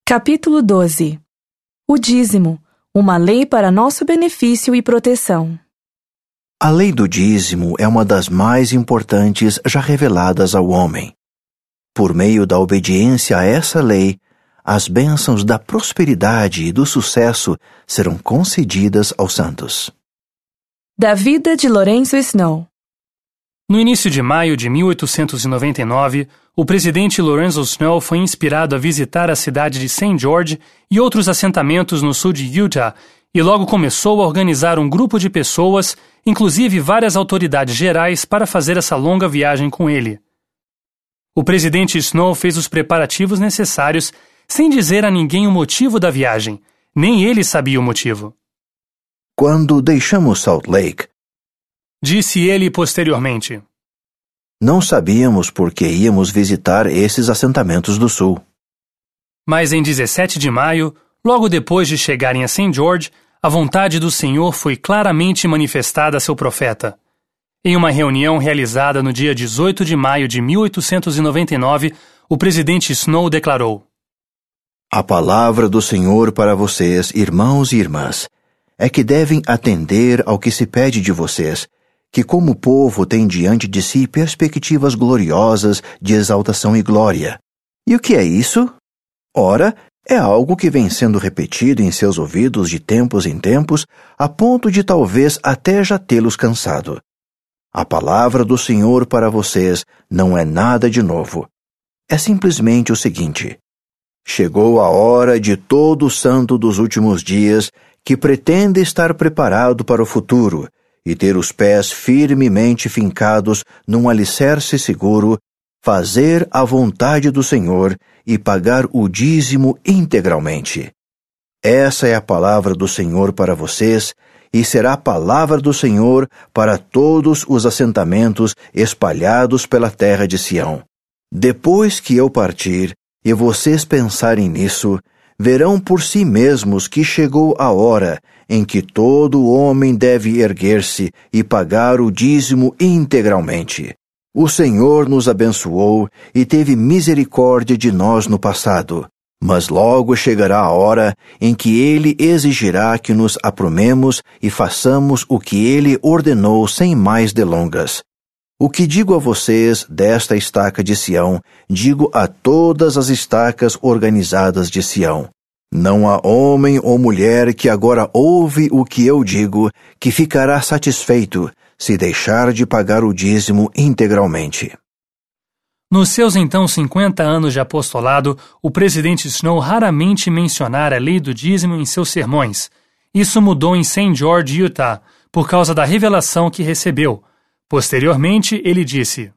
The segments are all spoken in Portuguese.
Capítulo 12. O dízimo, uma lei para nosso benefício e proteção. A lei do dízimo é uma das mais importantes já reveladas ao homem. Por meio da obediência a essa lei, as bênçãos da prosperidade e do sucesso serão concedidas aos santos. Da vida de Lorenzo Snow. No início de maio de 1899, o presidente Lorenzo Snow foi inspirado a visitar a cidade de St. George e outros assentamentos no sul de Utah e logo começou a organizar um grupo de pessoas, inclusive várias autoridades gerais, para fazer essa longa viagem com ele. O presidente Snow fez os preparativos necessários sem dizer a ninguém o motivo da viagem, nem ele sabia o motivo. Quando deixamos Salt Lake, disse ele posteriormente, não sabíamos por que íamos visitar esses assentamentos do sul. Mas em 17 de maio, logo depois de chegarem a St. George, a vontade do Senhor foi claramente manifestada a seu profeta. Em uma reunião realizada no dia 18 de maio de 1899, o presidente Snow declarou: A palavra do Senhor para vocês, irmãos e irmãs, é que devem atender ao que se pede de vocês, que como povo tem diante de si perspectivas gloriosas de exaltação e glória. E o que é isso? Ora, é algo que vem sendo repetido em seus ouvidos de tempos em tempos, a ponto de talvez até já tê-los cansado. A palavra do Senhor para vocês não é nada de novo. É simplesmente o seguinte: chegou a hora de todo santo dos últimos dias que pretende estar preparado para o futuro e ter os pés firmemente fincados num alicerce seguro, fazer a vontade do Senhor e pagar o dízimo integralmente. Essa é a palavra do Senhor para vocês e será a palavra do Senhor para todos os assentamentos espalhados pela terra de Sião. Depois que eu partir e vocês pensarem nisso, verão por si mesmos que chegou a hora em que todo homem deve erguer-se e pagar o dízimo integralmente. O Senhor nos abençoou e teve misericórdia de nós no passado, mas logo chegará a hora em que Ele exigirá que nos aprumemos e façamos o que Ele ordenou sem mais delongas. O que digo a vocês desta estaca de Sião, digo a todas as estacas organizadas de Sião. Não há homem ou mulher que agora ouve o que eu digo, que ficará satisfeito se deixar de pagar o dízimo integralmente. Nos seus então 50 anos de apostolado, o presidente Snow raramente mencionara a lei do dízimo em seus sermões. Isso mudou em St. George, Utah, por causa da revelação que recebeu. Posteriormente, ele disse: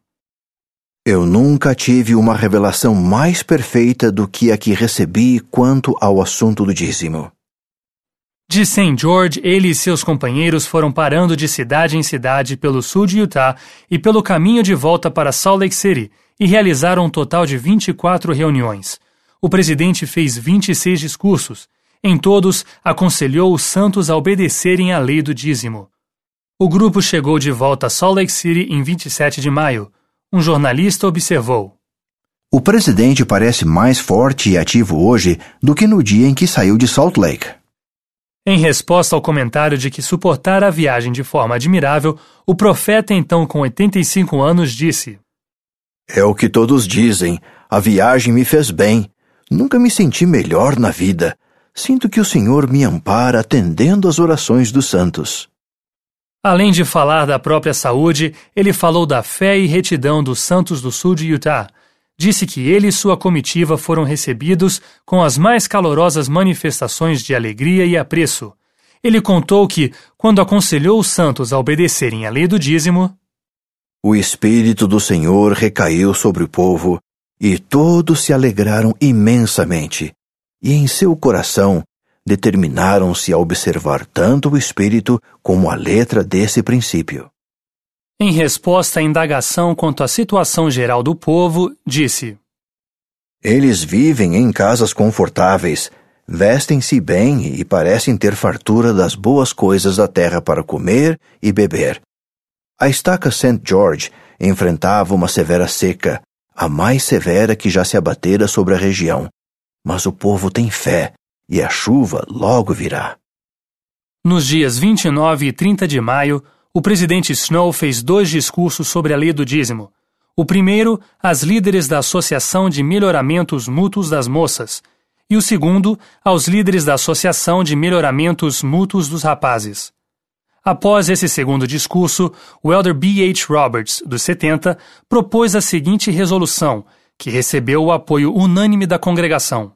Eu nunca tive uma revelação mais perfeita do que a que recebi quanto ao assunto do dízimo. De St. George, ele e seus companheiros foram parando de cidade em cidade pelo sul de Utah e pelo caminho de volta para Salt Lake City e realizaram um total de 24 reuniões. O presidente fez 26 discursos. Em todos, aconselhou os santos a obedecerem à lei do dízimo. O grupo chegou de volta a Salt Lake City em 27 de maio. Um jornalista observou: O presidente parece mais forte e ativo hoje do que no dia em que saiu de Salt Lake. Em resposta ao comentário de que suportara a viagem de forma admirável, o profeta, então com 85 anos, disse: É o que todos dizem, a viagem me fez bem. Nunca me senti melhor na vida. Sinto que o Senhor me ampara atendendo às orações dos santos. Além de falar da própria saúde, ele falou da fé e retidão dos santos do sul de Utah. Disse que ele e sua comitiva foram recebidos com as mais calorosas manifestações de alegria e apreço. Ele contou que, quando aconselhou os santos a obedecerem à lei do dízimo, o Espírito do Senhor recaiu sobre o povo, e todos se alegraram imensamente, e em seu coração determinaram-se a observar tanto o espírito como a letra desse princípio. Em resposta à indagação quanto à situação geral do povo, disse: Eles vivem em casas confortáveis, vestem-se bem e parecem ter fartura das boas coisas da terra para comer e beber. A estaca St. George enfrentava uma severa seca, a mais severa que já se abatera sobre a região. mas o povo tem fé, e a chuva logo virá. Nos dias 29 e 30 de maio, o presidente Snow fez 2 discursos sobre a lei do dízimo. O primeiro, às líderes da Associação de Melhoramentos Mútuos das Moças, e o segundo, aos líderes da Associação de Melhoramentos Mútuos dos Rapazes. Após esse segundo discurso, o elder B.H. Roberts, dos 70, propôs a seguinte resolução, que recebeu o apoio unânime da congregação.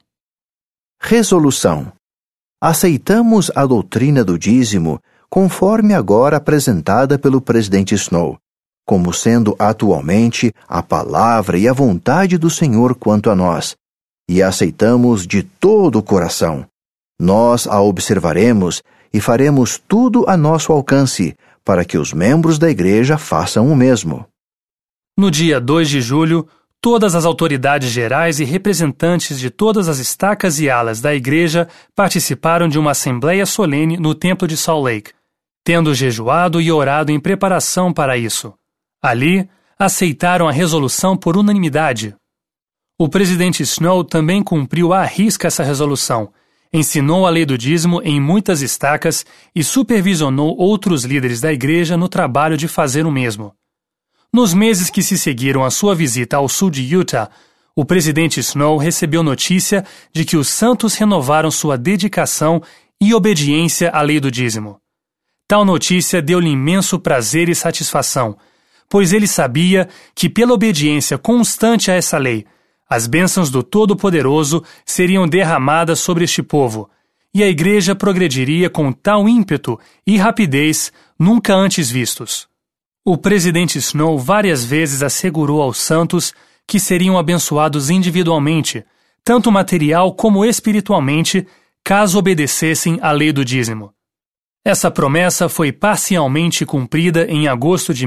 Resolução. Aceitamos a doutrina do dízimo, conforme agora apresentada pelo presidente Snow, como sendo atualmente a palavra e a vontade do Senhor quanto a nós, e a aceitamos de todo o coração. Nós a observaremos e faremos tudo a nosso alcance para que os membros da igreja façam o mesmo. No dia 2 de julho, todas as autoridades gerais e representantes de todas as estacas e alas da igreja participaram de uma assembleia solene no templo de Salt Lake, tendo jejuado e orado em preparação para isso. Ali, aceitaram a resolução por unanimidade. O presidente Snow também cumpriu à risca essa resolução, ensinou a lei do dízimo em muitas estacas e supervisionou outros líderes da igreja no trabalho de fazer o mesmo. Nos meses que se seguiram à sua visita ao sul de Utah, o presidente Snow recebeu notícia de que os santos renovaram sua dedicação e obediência à lei do dízimo. Tal notícia deu-lhe imenso prazer e satisfação, pois ele sabia que, pela obediência constante a essa lei, as bênçãos do Todo-Poderoso seriam derramadas sobre este povo, e a igreja progrediria com tal ímpeto e rapidez nunca antes vistos. O presidente Snow várias vezes assegurou aos santos que seriam abençoados individualmente, tanto material como espiritualmente, caso obedecessem à lei do dízimo. Essa promessa foi parcialmente cumprida em agosto de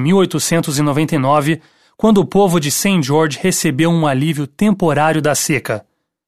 1899, quando o povo de St. George recebeu um alívio temporário da seca.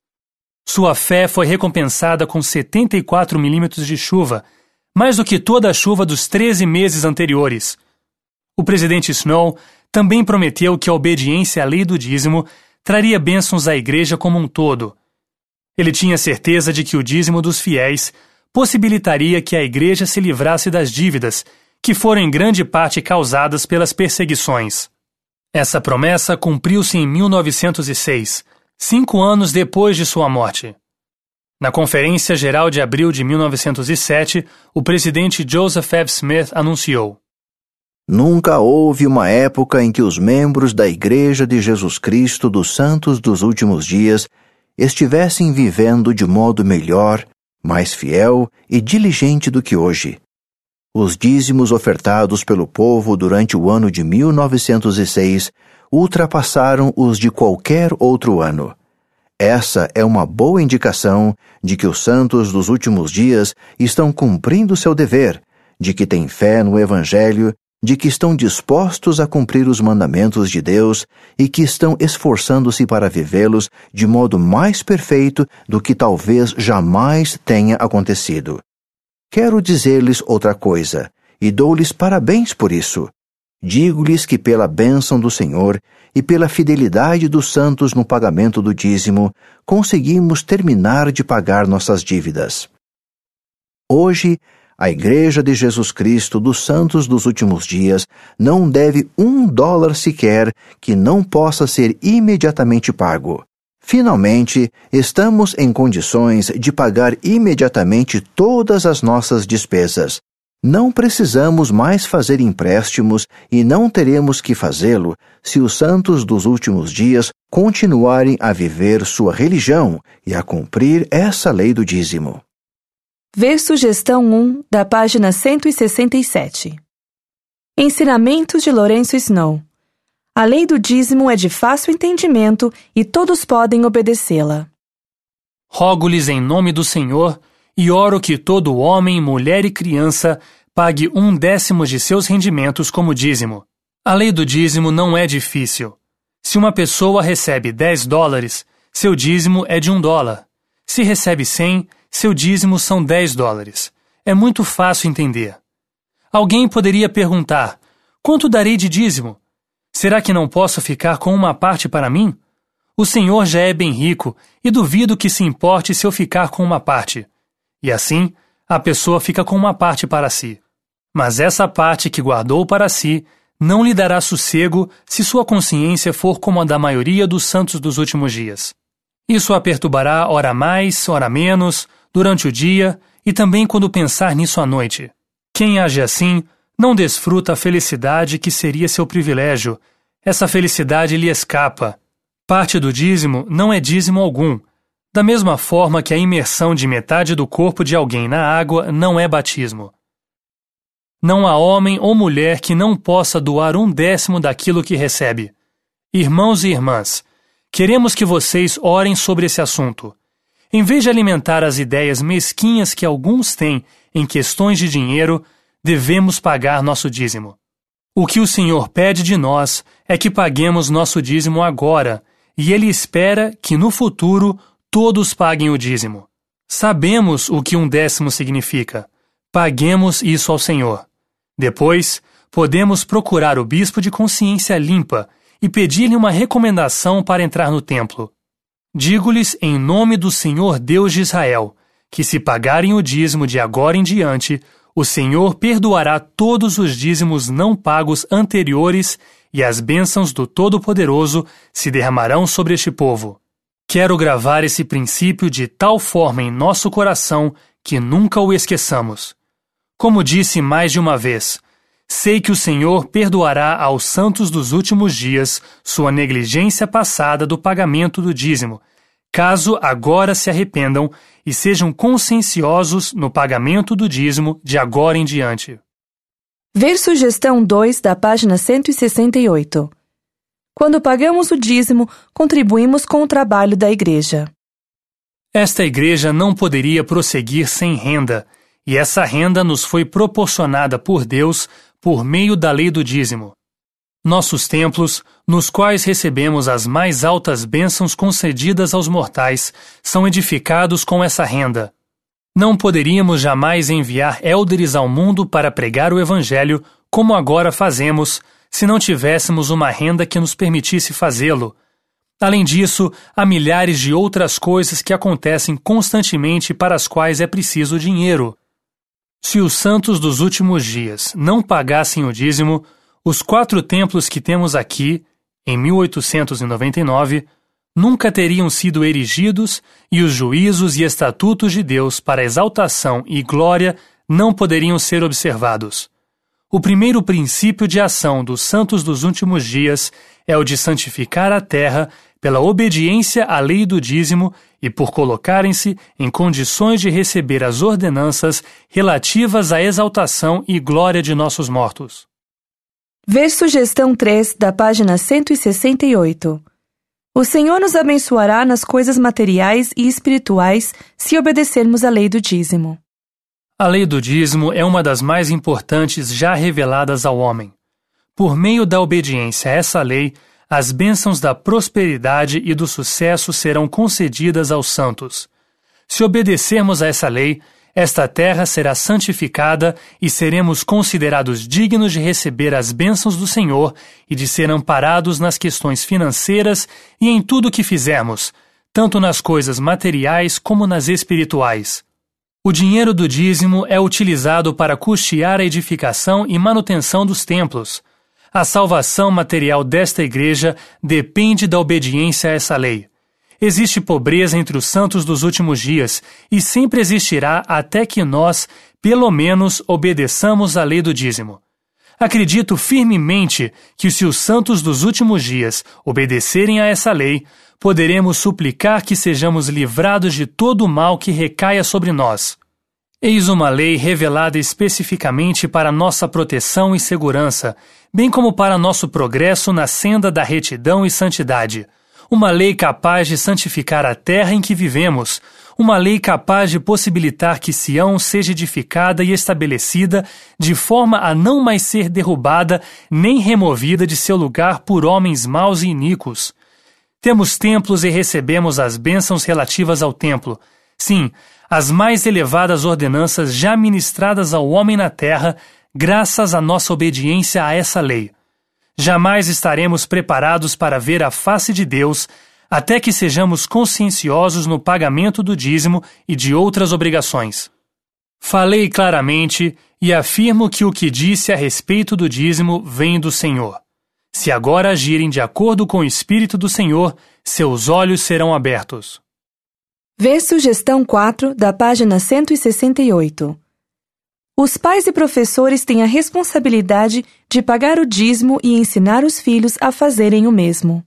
Sua fé foi recompensada com 74 milímetros de chuva, mais do que toda a chuva dos 13 meses anteriores. O presidente Snow também prometeu que a obediência à lei do dízimo traria bênçãos à igreja como um todo. Ele tinha certeza de que o dízimo dos fiéis possibilitaria que a igreja se livrasse das dívidas, que foram em grande parte causadas pelas perseguições. Essa promessa cumpriu-se em 1906, 5 anos depois de sua morte. Na Conferência Geral de abril de 1907, o presidente Joseph F. Smith anunciou: Nunca houve uma época em que os membros da Igreja de Jesus Cristo dos Santos dos Últimos Dias estivessem vivendo de modo melhor, mais fiel e diligente do que hoje. Os dízimos ofertados pelo povo durante o ano de 1906 ultrapassaram os de qualquer outro ano. Essa é uma boa indicação de que os santos dos últimos dias estão cumprindo seu dever, de que têm fé no Evangelho, de que estão dispostos a cumprir os mandamentos de Deus e que estão esforçando-se para vivê-los de modo mais perfeito do que talvez jamais tenha acontecido. Quero dizer-lhes outra coisa, e dou-lhes parabéns por isso. Digo-lhes que pela bênção do Senhor e pela fidelidade dos santos no pagamento do dízimo, conseguimos terminar de pagar nossas dívidas. Hoje, a Igreja de Jesus Cristo dos Santos dos Últimos Dias não deve $1 sequer que não possa ser imediatamente pago. Finalmente, estamos em condições de pagar imediatamente todas as nossas despesas. Não precisamos mais fazer empréstimos e não teremos que fazê-lo se os santos dos últimos dias continuarem a viver sua religião e a cumprir essa lei do dízimo. Ver sugestão 1 da página 167. Ensinamentos de Lourenço Snow. A lei do dízimo é de fácil entendimento e todos podem obedecê-la. Rogo-lhes em nome do Senhor e oro que todo homem, mulher e criança pague 1/10 de seus rendimentos como dízimo. A lei do dízimo não é difícil. Se uma pessoa recebe $10, seu dízimo é de $1. Se recebe 100, seu dízimo são $10. É muito fácil entender. Alguém poderia perguntar: quanto darei de dízimo? Será que não posso ficar com uma parte para mim? O Senhor já é bem rico e duvido que se importe se eu ficar com uma parte. E assim, a pessoa fica com uma parte para si. Mas essa parte que guardou para si não lhe dará sossego se sua consciência for como a da maioria dos santos dos últimos dias. Isso a perturbará ora mais, ora menos, durante o dia e também quando pensar nisso à noite. Quem age assim não desfruta a felicidade que seria seu privilégio. Essa felicidade lhe escapa. Parte do dízimo não é dízimo algum, da mesma forma que a imersão de metade do corpo de alguém na água não é batismo. Não há homem ou mulher que não possa doar 1/10 daquilo que recebe. Irmãos e irmãs, queremos que vocês orem sobre esse assunto. Em vez de alimentar as ideias mesquinhas que alguns têm em questões de dinheiro, devemos pagar nosso dízimo. O que o Senhor pede de nós é que paguemos nosso dízimo agora, e Ele espera que no futuro todos paguem o dízimo. Sabemos o que 1/10 significa. Paguemos isso ao Senhor. Depois, podemos procurar o bispo de consciência limpa e pedir-lhe uma recomendação para entrar no templo. Digo-lhes em nome do Senhor Deus de Israel, que se pagarem o dízimo de agora em diante, o Senhor perdoará todos os dízimos não pagos anteriores e as bênçãos do Todo-Poderoso se derramarão sobre este povo. Quero gravar esse princípio de tal forma em nosso coração que nunca o esqueçamos. Como disse mais de uma vez, sei que o Senhor perdoará aos santos dos últimos dias sua negligência passada do pagamento do dízimo, caso agora se arrependam e sejam conscienciosos no pagamento do dízimo de agora em diante. Ver sugestão 2 da página 168. Quando pagamos o dízimo, contribuímos com o trabalho da igreja. Esta igreja não poderia prosseguir sem renda, e essa renda nos foi proporcionada por Deus por meio da lei do dízimo. Nossos templos, nos quais recebemos as mais altas bênçãos concedidas aos mortais, são edificados com essa renda. Não poderíamos jamais enviar élderes ao mundo para pregar o Evangelho, como agora fazemos, se não tivéssemos uma renda que nos permitisse fazê-lo. Além disso, há milhares de outras coisas que acontecem constantemente para as quais é preciso dinheiro. Se os santos dos últimos dias não pagassem o dízimo, os 4 templos que temos aqui, em 1899, nunca teriam sido erigidos e os juízos e estatutos de Deus para exaltação e glória não poderiam ser observados. O primeiro princípio de ação dos santos dos últimos dias é o de santificar a terra pela obediência à lei do dízimo e por colocarem-se em condições de receber as ordenanças relativas à exaltação e glória de nossos mortos. Ver sugestão 3 da página 168. O Senhor nos abençoará nas coisas materiais e espirituais se obedecermos à lei do dízimo. A lei do dízimo é uma das mais importantes já reveladas ao homem. Por meio da obediência a essa lei, as bênçãos da prosperidade e do sucesso serão concedidas aos santos. Se obedecermos a essa lei, esta terra será santificada e seremos considerados dignos de receber as bênçãos do Senhor e de ser amparados nas questões financeiras e em tudo o que fizermos, tanto nas coisas materiais como nas espirituais. O dinheiro do dízimo é utilizado para custear a edificação e manutenção dos templos. A salvação material desta igreja depende da obediência a essa lei. Existe pobreza entre os santos dos últimos dias e sempre existirá até que nós, pelo menos, obedeçamos à lei do dízimo. Acredito firmemente que se os santos dos últimos dias obedecerem a essa lei, poderemos suplicar que sejamos livrados de todo o mal que recaia sobre nós. Eis uma lei revelada especificamente para nossa proteção e segurança, bem como para nosso progresso na senda da retidão e santidade. Uma lei capaz de santificar a terra em que vivemos, uma lei capaz de possibilitar que Sião seja edificada e estabelecida de forma a não mais ser derrubada nem removida de seu lugar por homens maus e iníquos. Temos templos e recebemos as bênçãos relativas ao templo. Sim, as mais elevadas ordenanças já ministradas ao homem na terra, graças à nossa obediência a essa lei. Jamais estaremos preparados para ver a face de Deus, até que sejamos conscienciosos no pagamento do dízimo e de outras obrigações. Falei claramente e afirmo que o que disse a respeito do dízimo vem do Senhor. Se agora agirem de acordo com o Espírito do Senhor, seus olhos serão abertos. Vê sugestão 4 da página 168. Os pais e professores têm a responsabilidade de pagar o dízimo e ensinar os filhos a fazerem o mesmo.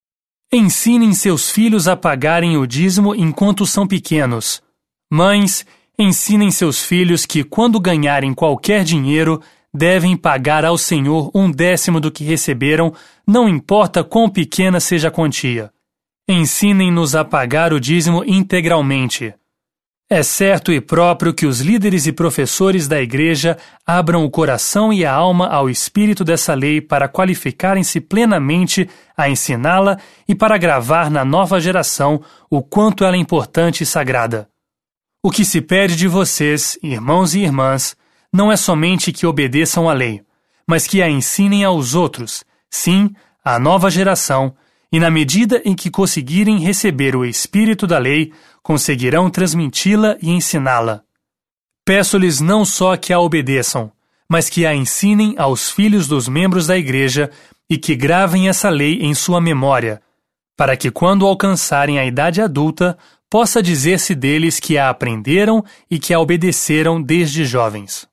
Ensinem seus filhos a pagarem o dízimo enquanto são pequenos. Mães, ensinem seus filhos que, quando ganharem qualquer dinheiro, devem pagar ao Senhor 1/10 do que receberam, não importa quão pequena seja a quantia. Ensinem-nos a pagar o dízimo integralmente. É certo e próprio que os líderes e professores da igreja abram o coração e a alma ao espírito dessa lei para qualificarem-se plenamente a ensiná-la e para gravar na nova geração o quanto ela é importante e sagrada. O que se pede de vocês, irmãos e irmãs, não é somente que obedeçam à lei, mas que a ensinem aos outros, sim, à nova geração, e na medida em que conseguirem receber o espírito da lei, conseguirão transmiti-la e ensiná-la. Peço-lhes não só que a obedeçam, mas que a ensinem aos filhos dos membros da igreja e que gravem essa lei em sua memória, para que quando alcançarem a idade adulta, possa dizer-se deles que a aprenderam e que a obedeceram desde jovens.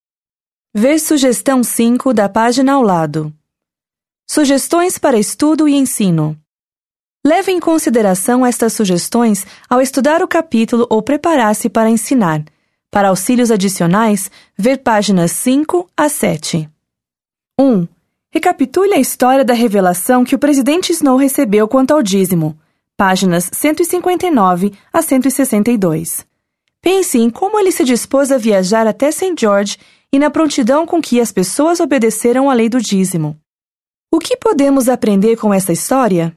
Vê sugestão 5 da página ao lado. Sugestões para estudo e ensino. Leve em consideração estas sugestões ao estudar o capítulo ou preparar-se para ensinar. Para auxílios adicionais, ver páginas 5 a 7. 1. Recapitule a história da revelação que o presidente Snow recebeu quanto ao dízimo. Páginas 159 a 162. Pense em como ele se dispôs a viajar até St. George e na prontidão com que as pessoas obedeceram à lei do dízimo. O que podemos aprender com essa história?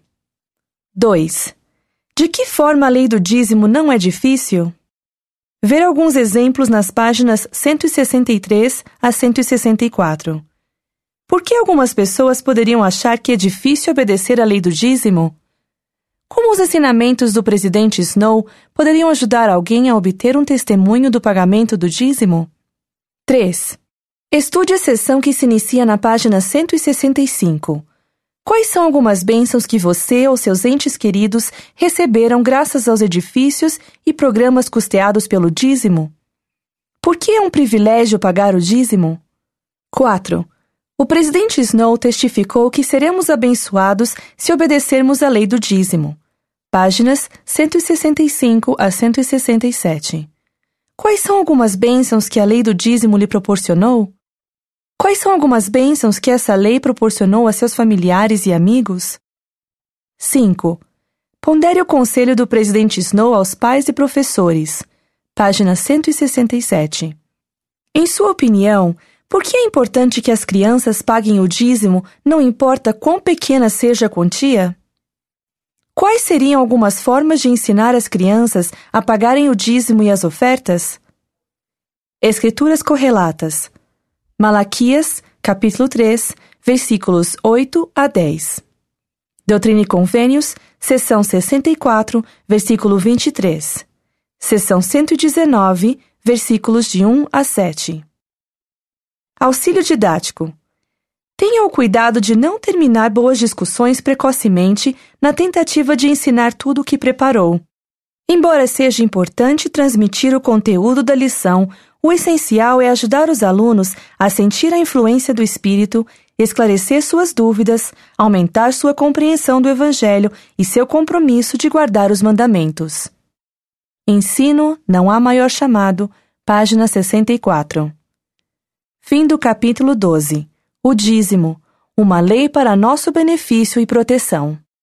2. De que forma a lei do dízimo não é difícil? Ver alguns exemplos nas páginas 163 a 164. Por que algumas pessoas poderiam achar que é difícil obedecer à lei do dízimo? Como os ensinamentos do presidente Snow poderiam ajudar alguém a obter um testemunho do pagamento do dízimo? 3. Estude a seção que se inicia na página 165. Quais são algumas bênçãos que você ou seus entes queridos receberam graças aos edifícios e programas custeados pelo dízimo? Por que é um privilégio pagar o dízimo? 4. O presidente Snow testificou que seremos abençoados se obedecermos à lei do dízimo. Páginas 165 a 167. Quais são algumas bênçãos que a lei do dízimo lhe proporcionou? Quais são algumas bênçãos que essa lei proporcionou a seus familiares e amigos? 5. Pondere o conselho do presidente Snow aos pais e professores. Página 167. Em sua opinião, por que é importante que as crianças paguem o dízimo, não importa quão pequena seja a quantia? Quais seriam algumas formas de ensinar as crianças a pagarem o dízimo e as ofertas? Escrituras correlatas. Malaquias, capítulo 3, versículos 8 a 10. Doutrina e Convênios, seção 64, versículo 23. Seção 119, versículos de 1 a 7. Auxílio didático. Tenha o cuidado de não terminar boas discussões precocemente na tentativa de ensinar tudo o que preparou. Embora seja importante transmitir o conteúdo da lição, o essencial é ajudar os alunos a sentir a influência do Espírito, esclarecer suas dúvidas, aumentar sua compreensão do Evangelho e seu compromisso de guardar os mandamentos. Ensino, não há maior chamado, página 64. Fim do capítulo 12. O dízimo, uma lei para nosso benefício e proteção.